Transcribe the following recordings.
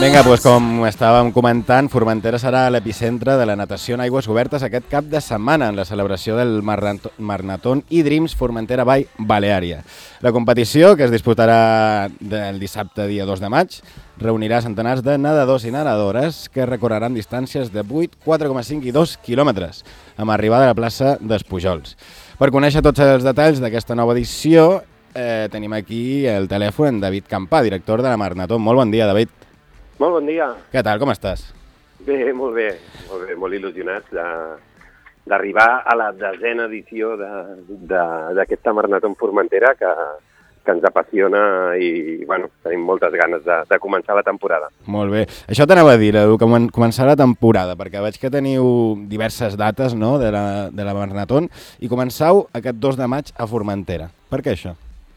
Vinga, doncs com estàvem comentant, Formentera serà l'epicentre de la natació en aigües obertes aquest cap de setmana en la celebració del Marnatón e-Dreams Formentera by Baleària. La competició, que es disputarà el dissabte dia 2 de maig, reunirà centenars de nedadors i nedadores que recorreran distàncies de 8, 4,5 i 2 quilòmetres, amb arribada a la plaça d'Espujols. Per conèixer tots els detalls d'aquesta nova edició, tenim aquí el telèfon en David Campà, director de la Marnatón. Molt bon dia, David. Molt bon dia. Què tal, com estàs? Bé, molt molt il·lusionats d'arribar a la 10a edició d'aquesta Marnatón Formentera que ens apassiona i bueno, tenim moltes ganes de començar la temporada. Molt bé. Això t'anava a dir, començar la temporada, perquè veig que teniu diverses dates, no?, de la Marnatón i començau aquest 2 de maig a Formentera. Per què això?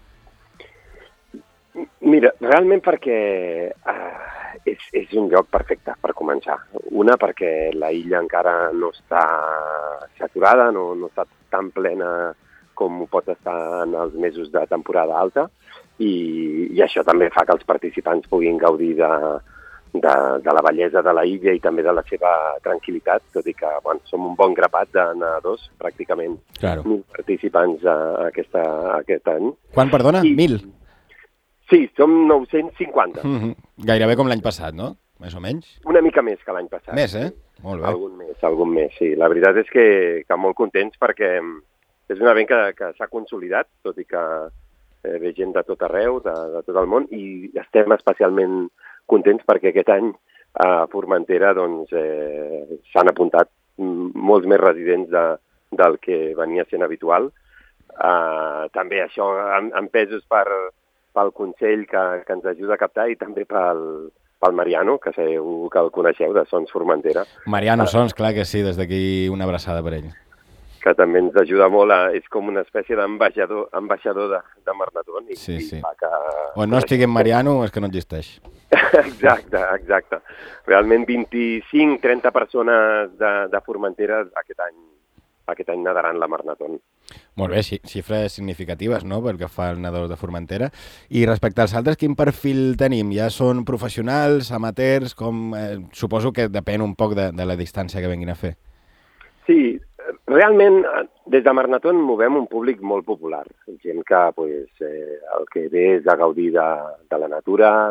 Mira, realment perquè és un lloc perfecte per començar. Una, perquè la illa encara no està saturada, no està tan plena com ho pot estar en els mesos de temporada alta, i això també fa que els participants puguin gaudir de la bellesa de la illa i també de la seva tranquil·litat, tot i que som un bon grapat de nedadors, pràcticament 1.000 participants aquest any. Quan, perdona? 1.000? Sí, som 950. Gairebé com l'any passat, no? Més o menys? Una mica més que l'any passat. Més, Molt bé. Algun més, sí. La veritat és que molt contents perquè és un event que s'ha consolidat, tot i que ve gent de tot arreu, de tot el món, i estem especialment contents perquè aquest any a Formentera s'han apuntat molts més residents del que venia sent habitual. També això empesos pel Consell que ens ajuda a captar i també pel Mariano, que segur que el coneixeu, de Sons Formentera. Mariano Sons, clar que sí, des d'aquí una abraçada per ell. Que també ens ajuda molt, és com una espècie d'ambaixador de Marnatón. Sí. Fa que... On no estigui en Mariano és que no existeix. Exacte. Realment 25-30 persones de Formentera aquest any nadaran la Marnatón. Molt bé, xifres significatives, no?, pel que fa al nedador de Formentera. I respecte als altres, quin perfil tenim? Ja són professionals, amateurs, suposo que depèn un poc de la distància que venguin a fer. Sí, realment des de Marnatón movem un públic molt popular. Gent que el que ve és a gaudir de la natura,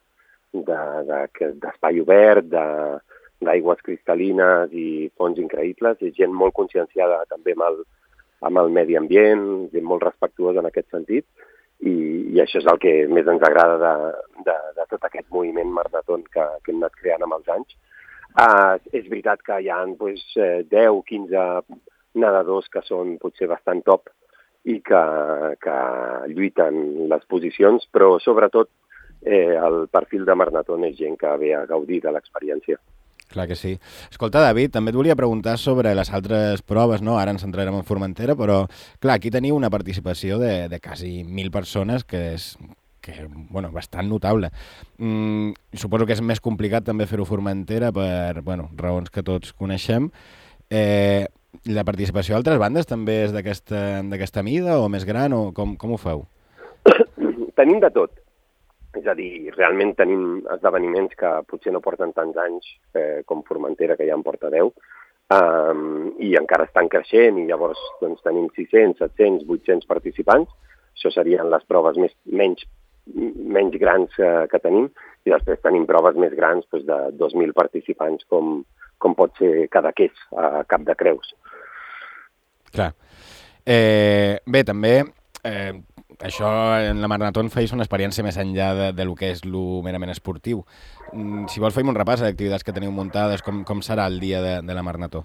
d'espai obert, d'aigües cristal·lines i fonts increïbles. És gent molt conscienciada també amb el medi ambient, gent molt respectuosa en aquest sentit, i això és el que més ens agrada de tot aquest moviment Marnatón que hem anat creant amb els anys. És veritat que hi ha 10-15 nedadors que són potser bastant top i que lluiten les posicions, però sobretot el perfil de Marnatón és gent que ve a gaudir de l'experiència. Clar que sí. Escolta, David, també et volia preguntar sobre les altres proves, no? Ara ens centrarem en Formentera, però, clar, aquí teniu una participació de quasi 1.000 persones, que és bastant notable. Suposo que és més complicat també fer-ho a Formentera per raons que tots coneixem. La participació d'altres bandes també és d'aquesta mida o més gran, o com ho feu? Tenim de tot. És a dir, realment tenim esdeveniments que potser no porten tants anys com Formentera, que ja en porta 10, i encara estan creixent, i llavors tenim 600, 700, 800 participants. Això serien les proves menys grans que tenim, i després tenim proves més grans de 2.000 participants, com pot ser Cadaqués, a Cap de Creus. Clar. Bé, també... això en la Marnatón feis una experiència més enllà del que és el merament esportiu. Si vols, fem un repàs d'activitats que teniu muntades, com serà el dia de la Marnató?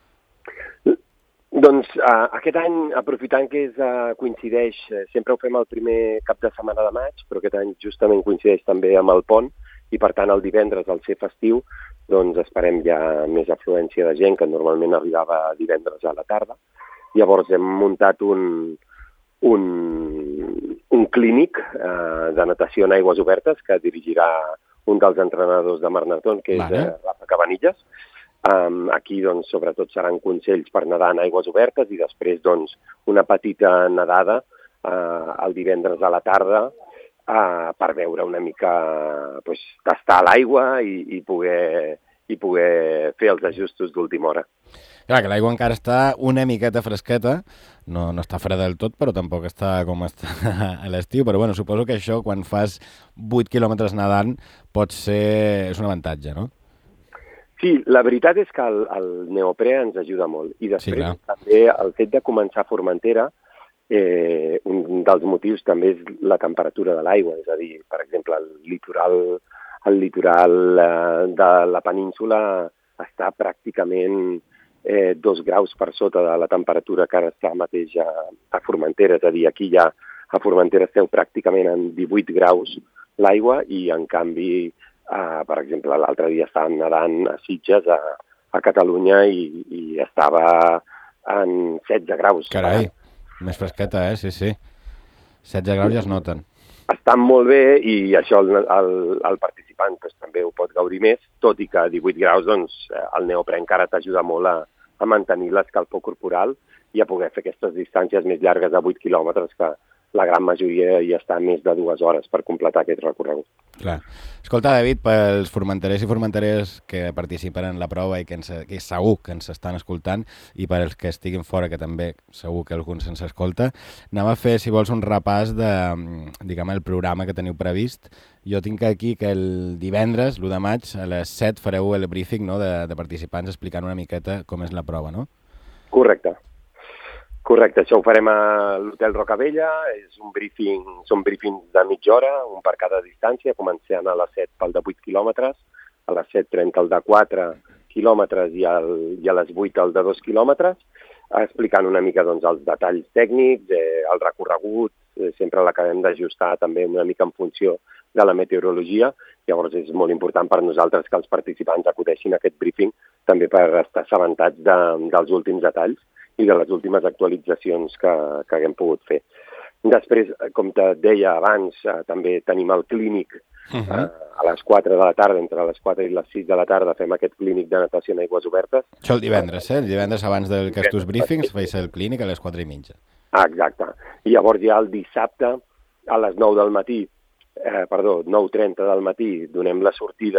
Doncs aquest any, aprofitant que coincideix, sempre ho fem el primer cap de setmana de maig, però aquest any justament coincideix també amb el pont, i per tant el divendres, al ser festiu, doncs esperem ja més afluència de gent, que normalment arribava divendres a la tarda. Llavors hem muntat un clínic de natació en aigües obertes que dirigirà un dels entrenadors de Marnatón, que és Rafa Cabanillas. Aquí, doncs, sobretot seran consells per nedar en aigües obertes i després, doncs, una petita nedada el divendres a la tarda per veure una mica, pues, tastar l'aigua i poder fer els ajustos d'última hora. Clar, que l'aigua encara està una miqueta fresqueta, no està freda del tot, però tampoc està com està a l'estiu, però bueno, suposo que això, quan fas 8 quilòmetres nedant, és un avantatge, no? Sí, la veritat és que el neoprè ens ajuda molt. I després també el fet de començar a Formentera, un dels motius també és la temperatura de l'aigua, és a dir, per exemple, el litoral de la península està pràcticament 2 graus per sota de la temperatura que ara està mateix a Formentera. És a dir, aquí ja a Formentera esteu pràcticament en 18 graus l'aigua i, en canvi, per exemple, l'altre dia estàvem nedant a Sitges, a Catalunya, i estava en 16 graus. Carai, més fresqueta, sí. 16 graus ja es noten. Estan molt bé i això el participant doncs, també ho pot gaudir més, tot i que a 18 graus doncs, el neoprè encara t'ajuda molt a mantenir l'escalfor corporal i a poder fer aquestes distàncies més llargues de 8 quilòmetres, que la gran majoria hi està més de 2 hores per completar aquest recorregut. Clar. Escolta, David, pels formenterers i formenteres que participen en la prova i que segur que ens estan escoltant, i per als que estiguin fora, que també segur que algú se'ns escolta, anem a fer, si vols, un repàs de, diguem, el programa que teniu previst. Jo tinc aquí que el divendres, l'1 de maig, a les 7 fareu el briefing, no, de participants explicant una miqueta com és la prova, no? Correcte, això ho farem a l'Hotel Rocavella, són briefings de mitja hora, un per cada distància, començant a les 7 pel de 8 quilòmetres, a les 7:30 el de 4 quilòmetres i a les 8 el de 2 quilòmetres, explicant una mica doncs, els detalls tècnics, el recorregut, sempre l'acabem d'ajustar també una mica en funció de la meteorologia. Llavors és molt important per nosaltres que els participants acudeixin a aquest briefing també per estar assabentats dels últims detalls i de les últimes actualitzacions que haguem pogut fer. Després, com te deia abans, també tenim el clínic a les 4 de la tarda, entre les 4 i les 6 de la tarda fem aquest clínic de natació en aigües obertes. Això el divendres, El divendres abans d'aquests briefings feis el clínic a les 4:30. Exacte. I llavors ja el dissabte a les 9 del matí, 9:30 del matí, donem la sortida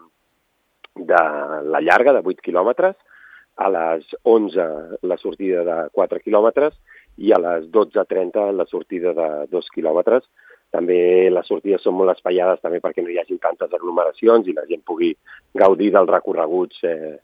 de la llarga, de 8 quilòmetres, a les 11 la sortida de 4 quilòmetres i a les 12:30 la sortida de 2 quilòmetres. També les sortides són molt espaiades també perquè no hi hagi tantes aglomeracions i la gent pugui gaudir dels recorreguts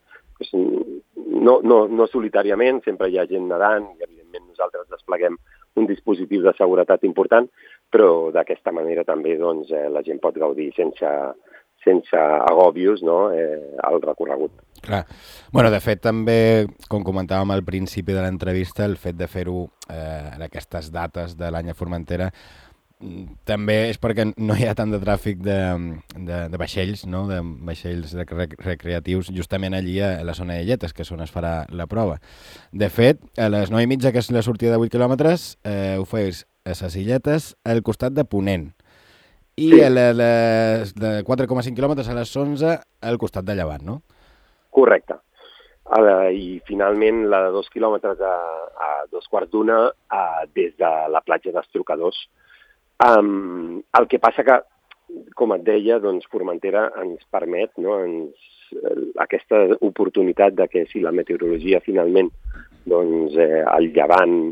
no solitàriament, sempre hi ha gent nedant i evidentment nosaltres despleguem un dispositiu de seguretat important, però d'aquesta manera també doncs, la gent pot gaudir sense agòbios, no, el recorregut. Clar. Bueno, de fet, també, com comentàvem al principi de l'entrevista, el fet de fer-ho en aquestes dates de l'any a Formentera també és perquè no hi ha tant de tràfic de vaixells, no? De vaixells recreatius, justament allí a la zona de Lletes, que és on es farà la prova. De fet, a les 9:30, que és la sortida de 8 quilòmetres, ho feis a les Illetes, al costat de Ponent. I a les de 4,5 quilòmetres a les 11 al costat de Llevant, no? Correcte. I finalment la de 2 quilòmetres a 2:15 des de la platja d'Estrocadors. El que passa que, com et deia, doncs Formentera ens permet, no, aquesta oportunitat de que si la meteorologia finalment doncs, el llevant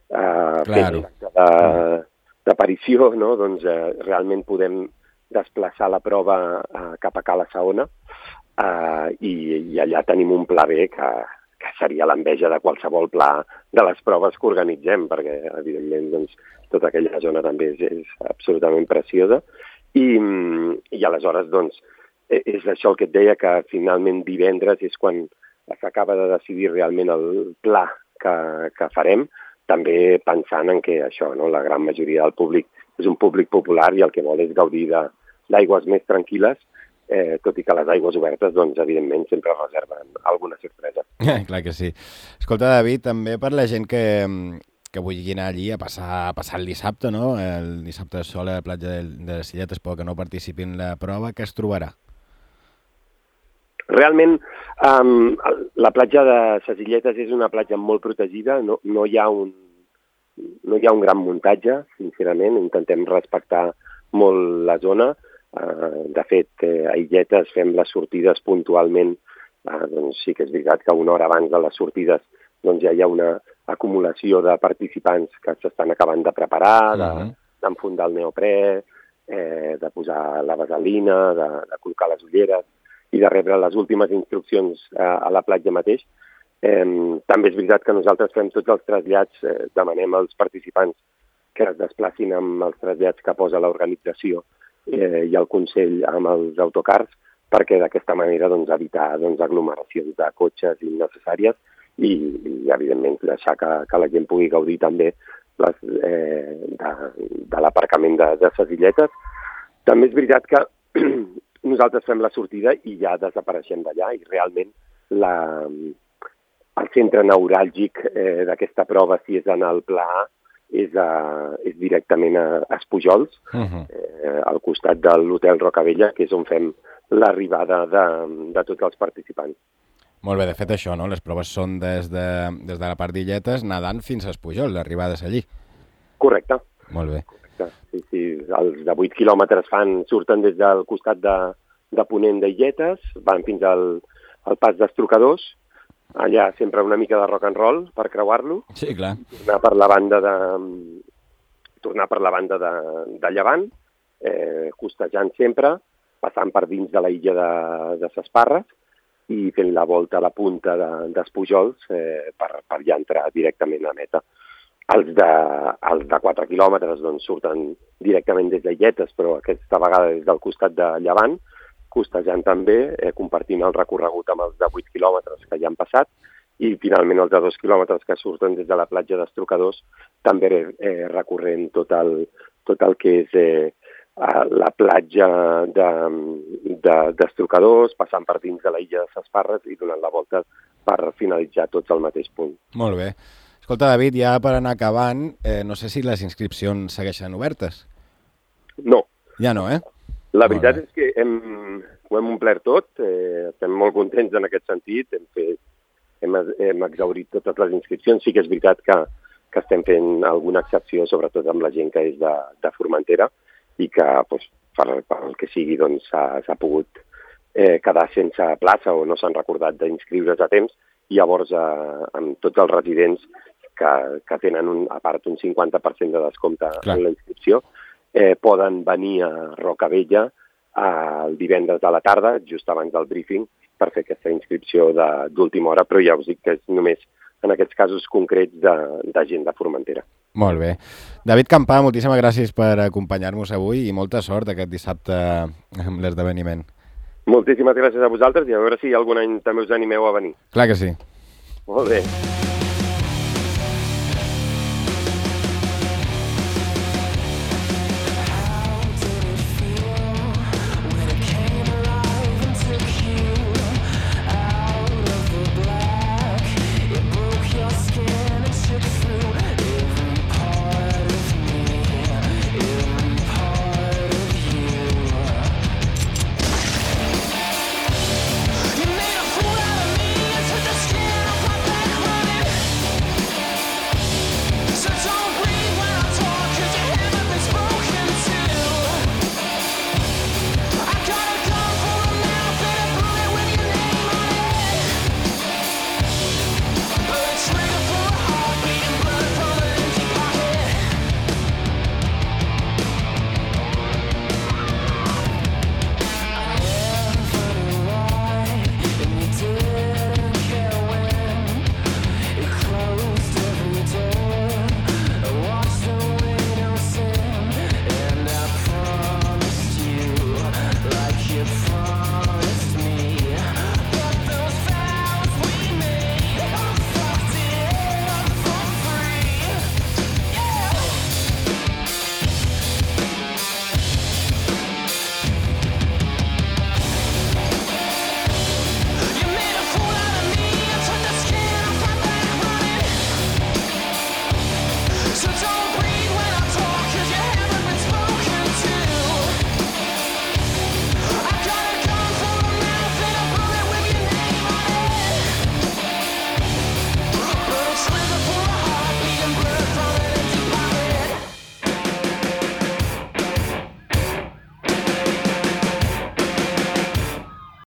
d'aparició, no, doncs, realment podem desplaçar la prova cap a Cala Saona i allà tenim un pla B que seria l'enveja de qualsevol pla de les proves que organitzem, perquè evidentment doncs, tota aquella zona també és absolutament preciosa i aleshores doncs, és això el que et deia, que finalment divendres és quan s'acaba de decidir realment el pla que farem, també pensant en que això, no, la gran majoria del públic és un públic popular i el que vol és gaudir d'aigües més tranquil·les, tot i que les aigües obertes, doncs, evidentment, sempre reserven alguna sorpresa. Clar que sí. Escolta, David, també per la gent que vulgui anar allí a passar el dissabte, no? El dissabte de sol a la platja de les Illetes, però que no participi en la prova, què es trobarà? Realment, la platja de les Illetes és una platja molt protegida, no hi ha un gran muntatge, sincerament, intentem respectar molt la zona. De fet, a Illetes fem les sortides puntualment. Doncs sí que és veritat que una hora abans de les sortides doncs ja hi ha una acumulació de participants que s'estan acabant de preparar, d'enfundar el neoprè, de posar la vaselina, de col·locar les ulleres i de rebre les últimes instruccions a la platja mateix. També és veritat que nosaltres fem tots els trasllats, demanem als participants que es desplacin amb els trasllats que posa l'organització i el Consell amb els autocars, perquè d'aquesta manera evitar aglomeracions de cotxes innecessàries i evidentment, deixar que la gent pugui gaudir també de l'aparcament de ses illetes. També és veritat que nosaltres fem la sortida i ja desapareixem d'allà i realment el centre neuràlgic d'aquesta prova, si és anar al Pla A, és directament a Espujols, al costat de l'Hotel Rocavella, que és on fem l'arribada de tots els participants. Molt bé, de fet això, no? Les proves són des de la part d'Illetes nedant fins a Espujols, l'arribada és allí. Correcte. Molt bé. Correcte. Sí, els de 8 quilòmetres surten des del costat de Ponent d'Illetes, van fins al pas d'Estrucadors, allà sempre una mica de rock and roll per creuar-lo. Sí, clar. Tornar per la banda de Llevant, costejant sempre, passant per dins de la illa de Ses Parres i fent la volta a la punta d'Espujols per ja entrar directament a meta. Els de 4 quilòmetres surten directament des d'Illetes, però aquesta vegada des del costat de Llevant, costejant també, compartint el recorregut amb els de 8 quilòmetres que ja han passat, i finalment els de 2 quilòmetres que surten des de la platja d'Estrucadors, també recorrent tot el que és la platja d'Estrucadors, passant per dins de la illa de Ses Parres i donant la volta per finalitzar tots al mateix punt. Molt bé. Escolta, David, ja per anar acabant, no sé si les inscripcions segueixen obertes. No. Ja no, La veritat és que ho hem omplert tot, estem molt contents en aquest sentit, hem exhaurit totes les inscripcions. Sí que és veritat que estem fent alguna excepció, sobretot amb la gent que és de Formentera i que pel que sigui s'ha pogut quedar sense plaça o no s'han recordat d'inscriure's a temps, i llavors amb tots els residents que tenen a part un 50% de descompte en la inscripció, poden venir a Rocavella el divendres a la tarda, just abans del briefing, per fer aquesta inscripció d'última hora, però ja us dic que és només en aquests casos concrets de gent de Formentera. Molt bé. David Campà, moltíssimes gràcies per acompanyar-nos avui i molta sort aquest dissabte amb l'esdeveniment. Moltíssimes gràcies a vosaltres i a veure si algun any també us animeu a venir. Clar que sí. Molt bé.